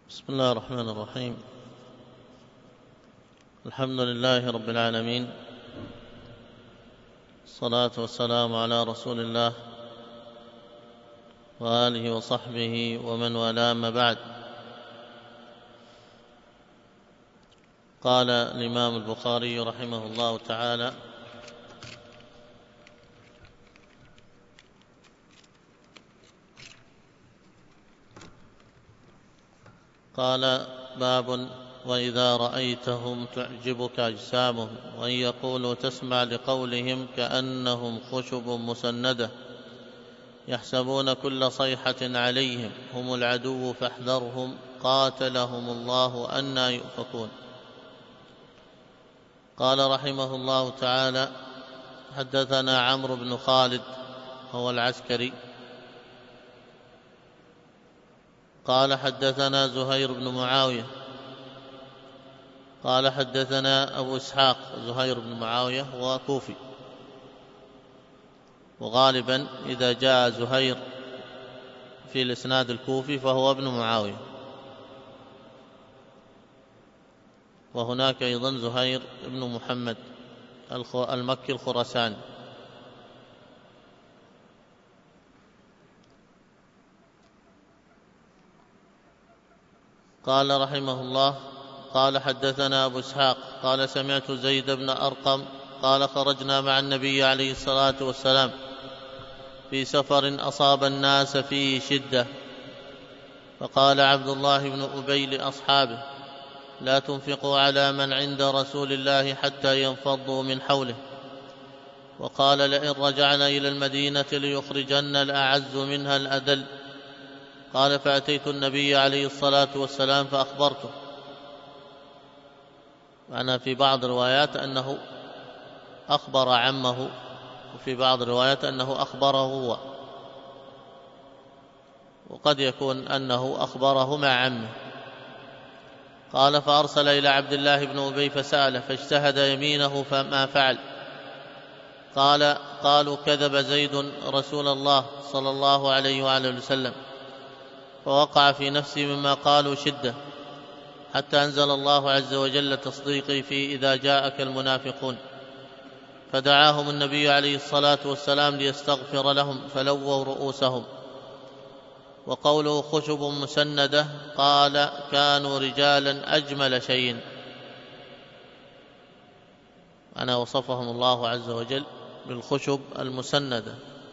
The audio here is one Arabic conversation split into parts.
بسم الله الرحمن الرحيم. الحمد لله رب العالمين، الصلاة والسلام على رسول الله وآله وصحبه ومن والاه، أما بعد. قال الإمام البخاري رحمه الله تعالى: قال: باب وإذا رأيتهم تعجبك أجسامهم وإن يقولوا تسمع لقولهم كأنهم خشب مسندة يحسبون كل صيحة عليهم هم العدو فاحذرهم قاتلهم الله أنى يؤفكون. قال رحمه الله تعالى: حدثنا عمرو بن خالد هو العسكري قال حدثنا زهير بن معاوية قال حدثنا أبو إسحاق. زهير بن معاوية هو كوفي، وغالبا إذا جاء زهير في الإسناد الكوفي فهو ابن معاوية، وهناك أيضا زهير بن محمد المكي الخراساني. قال رحمه الله: قال حدثنا أبو إسحاق قال سمعت زيد بن أرقم قال خرجنا مع النبي عليه الصلاة والسلام في سفر أصاب الناس فيه شدة، فقال عبد الله بن أبي لأصحابه: لا تنفقوا على من عند رسول الله حتى ينفضوا من حوله. وقال: لئن رجعنا إلى المدينة ليخرجن الأعز منها الأذل. قال: فأتيت النبي عليه الصلاة والسلام فأخبرته. معنى في بعض الروايات أنه أخبر عمه، وفي بعض الروايات أنه أخبره هو، وقد يكون أنه أخبره مع عمه. قال: فأرسل إلى عبد الله بن أبي فسأله فاجتهد يمينه فما فعل. قالوا: كذب زيد رسول الله صلى الله عليه وآله وسلم. فوقع في نفسي مما قالوا شدة، حتى أنزل الله عز وجل تصديقي في إذا جاءك المنافقون. فدعاهم النبي عليه الصلاة والسلام ليستغفر لهم فلووا رؤوسهم. وقوله خشب مسندة قال: كانوا رجالا أجمل شيء. أنا وصفهم الله عز وجل بالخشب المسندة.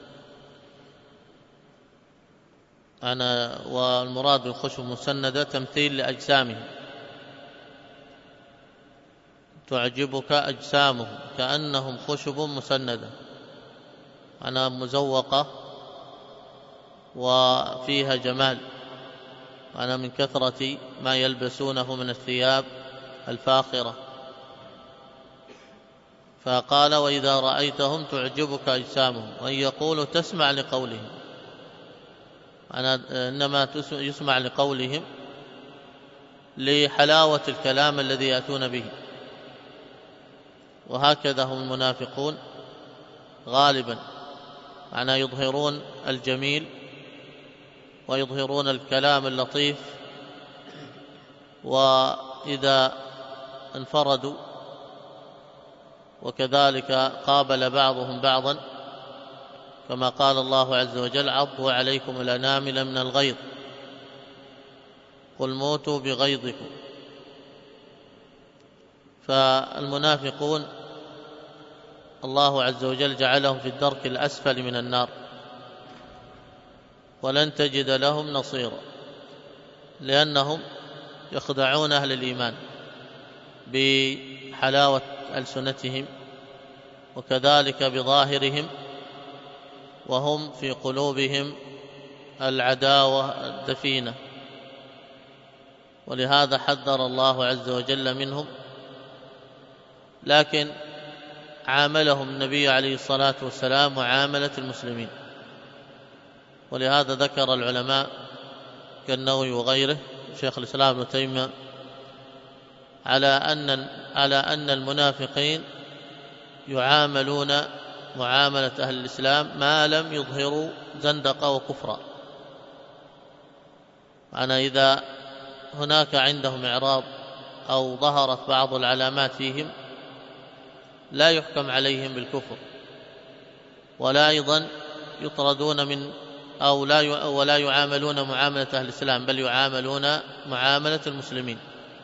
والمراد بالخشب المسندة تمثيل لأجسامهم، تعجبك أجسامهم كأنهم خشب مسندة، أنا مزوقة وفيها جمال، أنا من كثرة ما يلبسونه من الثياب الفاخرة. فقال: وإذا رأيتهم تعجبك أجسامهم وإن يقولوا تسمع لقولهم. إنما يسمع لقولهم لحلاوة الكلام الذي يأتون به، وهكذا هم المنافقون غالبا، يظهرون الجميل ويظهرون الكلام اللطيف، وإذا انفردوا وكذلك قابل بعضهم بعضا، كما قال الله عز وجل: عضوا عليكم الأنامل من الغيظ قل موتوا بغيظكم. فالمنافقون الله عز وجل جعلهم في الدرك الأسفل من النار، ولن تجد لهم نصيرا، لأنهم يخدعون أهل الإيمان بحلاوة ألسنتهم وكذلك بظاهرهم، وهم في قلوبهم العداوة الدفينة. ولهذا حذر الله عز وجل منهم، لكن عاملهم النبي عليه الصلاة والسلام معاملة المسلمين. ولهذا ذكر العلماء كالنووي وغيره شيخ الإسلام ابن تيمية على أن المنافقين يعاملون معاملة أهل الإسلام ما لم يظهروا زندقة وكفرا. إذا هناك عندهم إعراض أو ظهرت بعض العلامات فيهم لا يحكم عليهم بالكفر، ولا أيضا يطردون من ولا يعاملون معاملة أهل الإسلام، بل يعاملون معاملة المسلمين.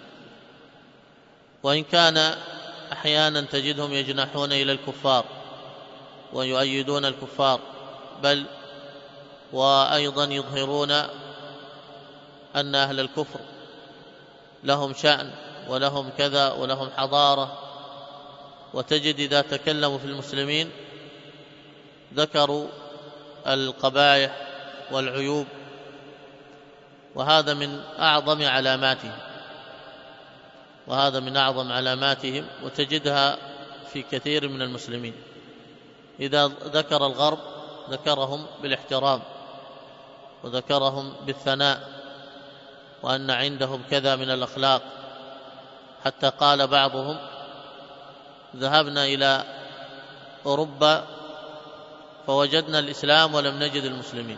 وإن كان أحيانا تجدهم يجنحون إلى الكفار ويؤيدون الكفار، بل وأيضا يظهرون أن أهل الكفر لهم شأن ولهم كذا ولهم حضارة، وتجد إذا تكلموا في المسلمين ذكروا القبائح والعيوب، وهذا من أعظم علاماتهم، وتجدها في كثير من المسلمين. إذا ذكر الغرب ذكرهم بالاحترام وذكرهم بالثناء، وأن عندهم كذا من الأخلاق، حتى قال بعضهم: ذهبنا إلى أوروبا فوجدنا الإسلام ولم نجد المسلمين،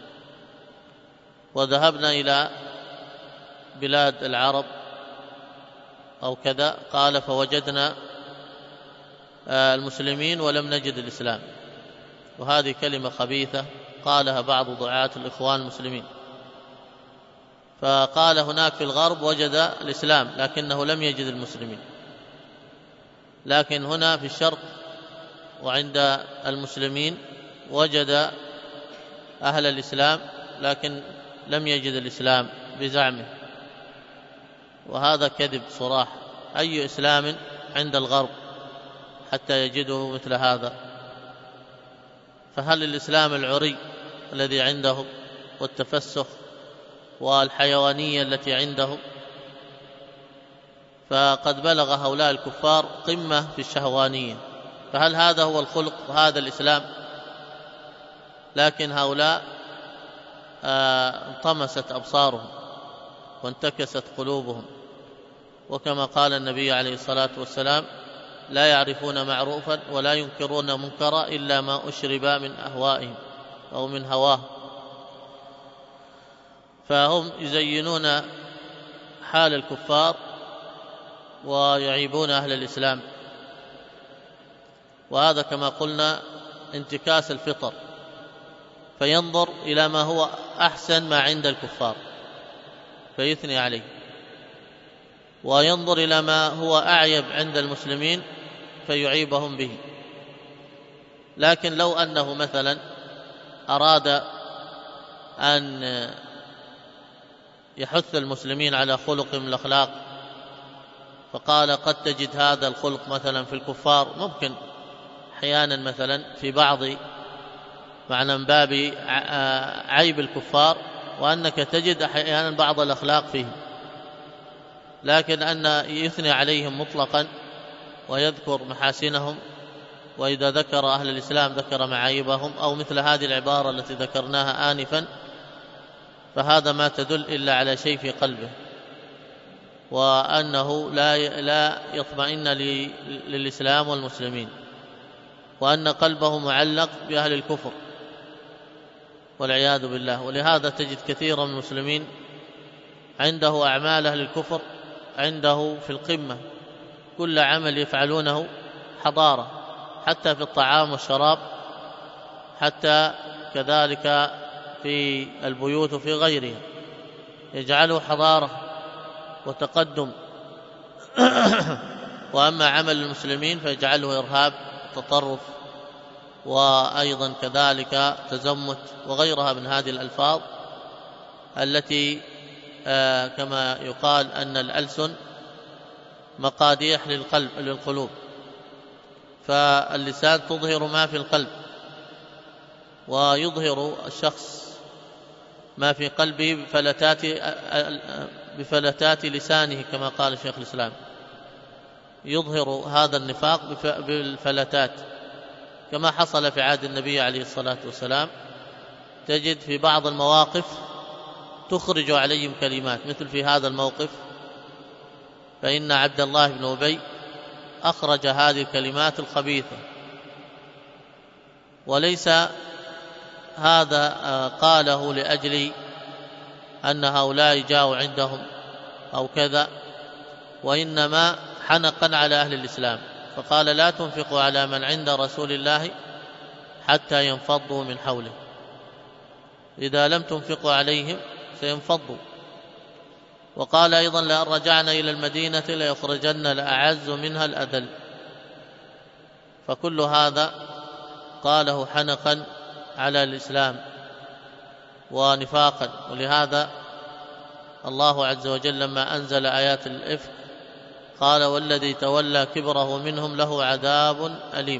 وذهبنا إلى بلاد العرب أو كذا، قال فوجدنا المسلمين ولم نجد الإسلام. وهذه كلمة خبيثة قالها بعض دعاة الإخوان المسلمين، فقال هناك في الغرب وجد الإسلام لكنه لم يجد المسلمين، لكن هنا في الشرق وعند المسلمين وجد أهل الإسلام لكن لم يجد الإسلام بزعمه، وهذا كذب صراح. أي إسلام عند الغرب حتى يجده مثل هذا؟ فهل الإسلام العري الذي عندهم والتفسخ والحيوانية التي عندهم؟ فقد بلغ هؤلاء الكفار قمة في الشهوانية، فهل هذا هو الخلق وهذا الإسلام؟ لكن هؤلاء انطمست أبصارهم وانتكست قلوبهم، وكما قال النبي عليه الصلاة والسلام: لا يعرفون معروفا ولا ينكرون منكرا إلا ما أشرب من أهوائهم أو من هواه. فهم يزينون حال الكفار ويعيبون أهل الإسلام، وهذا كما قلنا انتكاس الفطر، فينظر إلى ما هو أحسن ما عند الكفار فيثني عليه، وينظر إلى ما هو أعيب عند المسلمين فيعيبهم به. لكن لو أنه مثلا أراد أن يحث المسلمين على خلق من الأخلاق، فقال قد تجد هذا الخلق مثلا في الكفار، ممكن أحيانا مثلا في بعض معنى من باب عيب الكفار، وأنك تجد أحيانا بعض الأخلاق فيهم، لكن أن يثني عليهم مطلقا ويذكر محاسنهم، وإذا ذكر أهل الإسلام ذكر معايبهم، أو مثل هذه العبارة التي ذكرناها آنفا، فهذا ما تدل إلا على شيء في قلبه، وأنه لا يطمئن للإسلام والمسلمين، وأن قلبه معلق بأهل الكفر والعياذ بالله. ولهذا تجد كثيرا من المسلمين عنده أعمال أهل الكفر عنده في القمة، كل عمل يفعلونه حضارة، حتى في الطعام والشراب، حتى كذلك في البيوت وفي غيرها يجعله حضارة وتقدم. وأما عمل المسلمين فيجعله إرهاب، تطرف، وأيضا كذلك تزمت وغيرها من هذه الألفاظ التي كما يقال أن الألسن مقاديح للقلوب، فاللسان تظهر ما في القلب، ويظهر الشخص ما في قلبه بفلتات لسانه، كما قال شيخ الإسلام، يظهر هذا النفاق بالفلتات، كما حصل في عهد النبي عليه الصلاة والسلام. تجد في بعض المواقف تخرج عليهم كلمات، مثل في هذا الموقف، فإن عبد الله بن أبي أخرج هذه الكلمات الخبيثة، وليس هذا قاله لأجل أن هؤلاء جاءوا عندهم أو كذا، وإنما حنقا على أهل الإسلام، فقال لا تنفقوا على من عند رسول الله حتى ينفضوا من حوله، إذا لم تنفقوا عليهم سينفضوا. وقال أيضا لأن رجعنا إلى المدينة ليخرجن الأعز منها الأذل، فكل هذا قاله حنقا على الإسلام ونفاقا. ولهذا الله عز وجل لما أنزل آيات الإفك قال والذي تولى كبره منهم له عذاب أليم.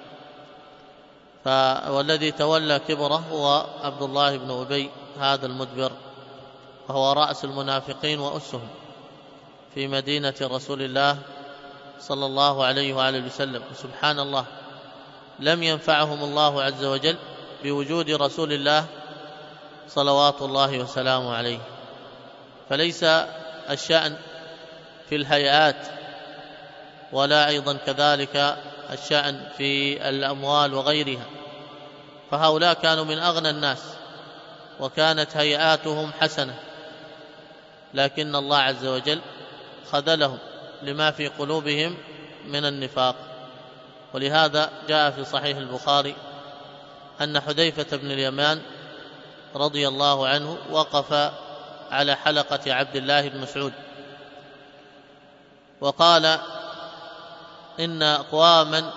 والذي تولى كبره هو عبد الله بن أبي هذا المدبر، وهو رأس المنافقين وأسهم في مدينة رسول الله صلى الله عليه وآله وسلم. سبحان الله، لم ينفعهم الله عز وجل بوجود رسول الله صلوات الله وسلامه عليه. فليس الشأن في الهيئات، ولا أيضا كذلك الشأن في الأموال وغيرها، فهؤلاء كانوا من أغنى الناس وكانت هيئاتهم حسنة، لكن الله عز وجل خذلهم لما في قلوبهم من النفاق. ولهذا جاء في صحيح البخاري أن حذيفة بن اليمان رضي الله عنه وقف على حلقة عبد الله بن مسعود وقال إن أقواما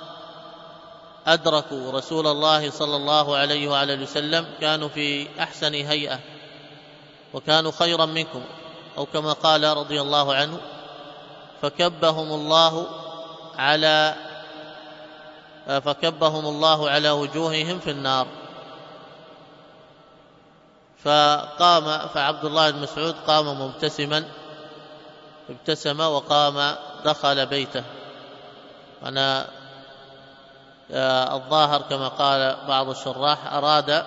أدركوا رسول الله صلى الله عليه وآله وسلم كانوا في أحسن هيئة وكانوا خيرا منكم، أو كما قال رضي الله عنه فكبهم الله على وجوههم في النار. فعبد الله بن مسعود قام مبتسما، ابتسم وقام دخل بيته. أنا الظاهر كما قال بعض الشراح أراد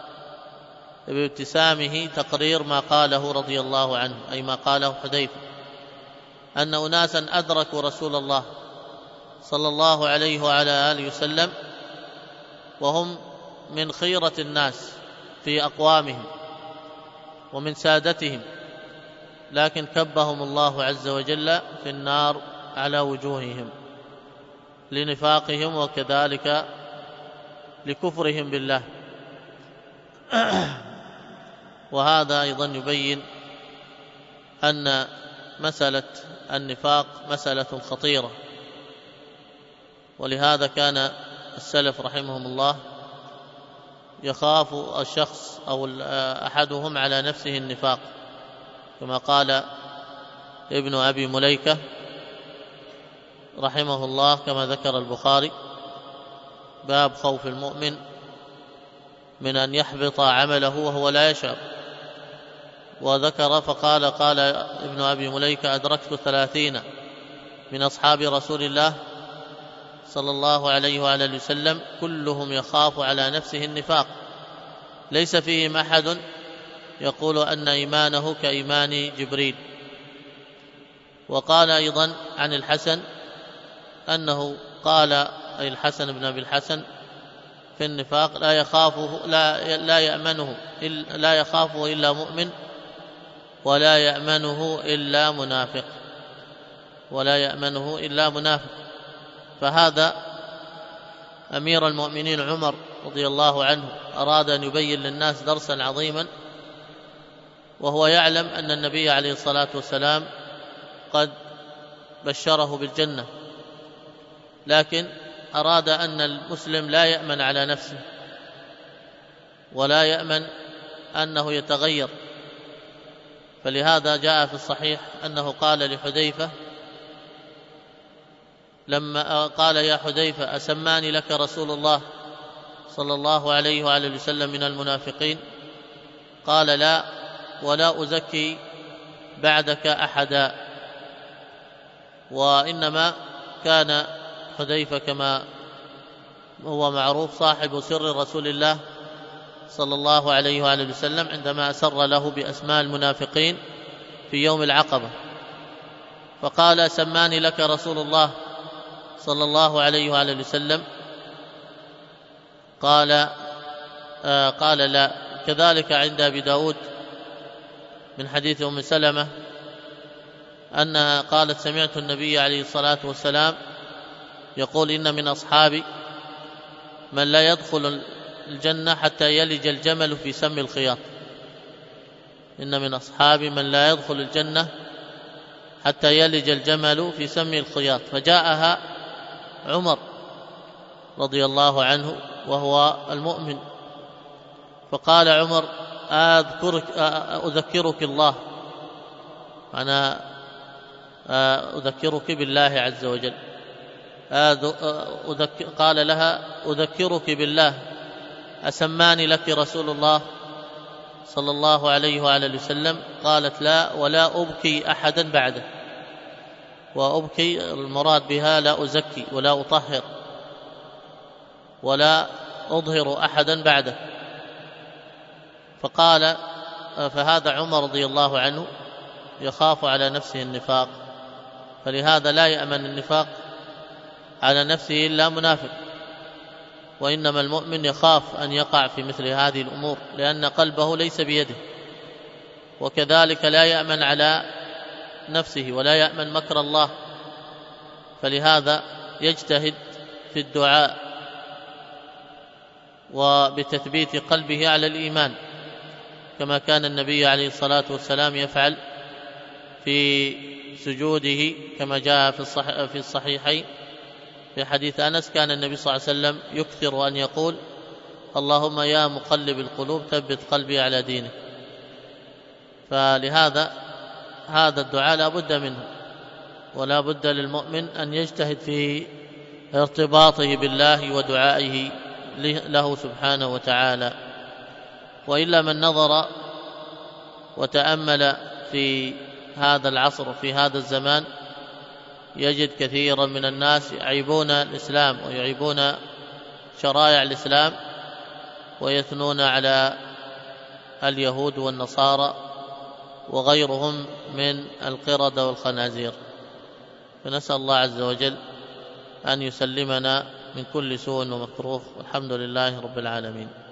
بابتسامه تقرير ما قاله رضي الله عنه، أي ما قاله حذيفة، أن أناسا أدركوا رسول الله صلى الله عليه وعلى آله وسلم وهم من خيرة الناس في أقوامهم ومن سادتهم، لكن كبهم الله عز وجل في النار على وجوههم لنفاقهم وكذلك لكفرهم بالله. وهذا أيضا يبين أن مسألة النفاق مسألة خطيرة، ولهذا كان السلف رحمهم الله يخاف الشخص أو أحدهم على نفسه النفاق، كما قال ابن أبي مليكة رحمه الله كما ذكر البخاري باب خوف المؤمن من أن يحبط عمله وهو لا يشعر. وذكر فقال ابن أبي مليكة أدركت 30 من أصحاب رسول الله صلى الله عليه وآله وسلم كلهم يخاف على نفسه النفاق، ليس فيهم أحد يقول أن إيمانه كإيمان جبريل. وقال أيضا عن الحسن أنه قال، أي الحسن بن أبي الحسن، في النفاق لا يخافه إلا مؤمن ولا يأمنه إلا منافق. فهذا أمير المؤمنين عمر رضي الله عنه أراد أن يبين للناس درسا عظيما، وهو يعلم أن النبي عليه الصلاة والسلام قد بشره بالجنة، لكن أراد أن المسلم لا يأمن على نفسه ولا يأمن أنه يتغير. فلهذا جاء في الصحيح أنه قال لحذيفة لما قال يا حذيفة أسماني لك رسول الله صلى الله عليه وآله وسلم من المنافقين؟ قال لا، ولا أزكي بعدك أحدا. وإنما كان حذيفة كما هو معروف صاحب سر رسول الله صلى الله عليه وآله وسلم عندما أسر له بأسماء المنافقين في يوم العقبة، فقال سماني لك رسول الله صلى الله عليه وآله وسلم؟ قال لا. كذلك عند أبي داود من حديث أم سلمة أنها قالت: سمعت النبي عليه الصلاة والسلام يقول: إن من أصحابي من لا يدخل الجنة حتى يلج الجمل في سم الخياط. إن من أصحابي من لا يدخل الجنة حتى يلج الجمل في سم الخياط. فجاءها عمر رضي الله عنه وهو المؤمن، فقال عمر: أذكرك الله، أنا أذكرك بالله عز وجل. قال لها: أذكرك بالله، أسماني لك رسول الله صلى الله عليه وآله وسلم؟ قالت: لا، ولا أبكي أحدا بعده. وأبكي المراد بها لا أزكي ولا أطهر ولا أظهر أحدا بعده. فهذا عمر رضي الله عنه يخاف على نفسه النفاق، فلهذا لا يأمن النفاق على نفسه إلا منافق. وإنما المؤمن يخاف أن يقع في مثل هذه الأمور لأن قلبه ليس بيده، وكذلك لا يأمن على نفسه ولا يأمن مكر الله، فلهذا يجتهد في الدعاء وبتثبيت قلبه على الإيمان، كما كان النبي عليه الصلاة والسلام يفعل في سجوده، كما جاء في الصحيحين في حديث أنس: كان النبي صلى الله عليه وسلم يكثر أن يقول: اللهم يا مقلب القلوب ثبت قلبي على دينك. فلهذا هذا الدعاء لا بد منه، ولا بد للمؤمن أن يجتهد في ارتباطه بالله ودعائه له سبحانه وتعالى. وإلا من نظر وتأمل في هذا العصر وفي هذا الزمان يجد كثيرا من الناس يعيبون الإسلام ويعيبون شرائع الإسلام ويثنون على اليهود والنصارى وغيرهم من القردة والخنازير. فنسأل الله عز وجل أن يسلمنا من كل سوء ومكروه، والحمد لله رب العالمين.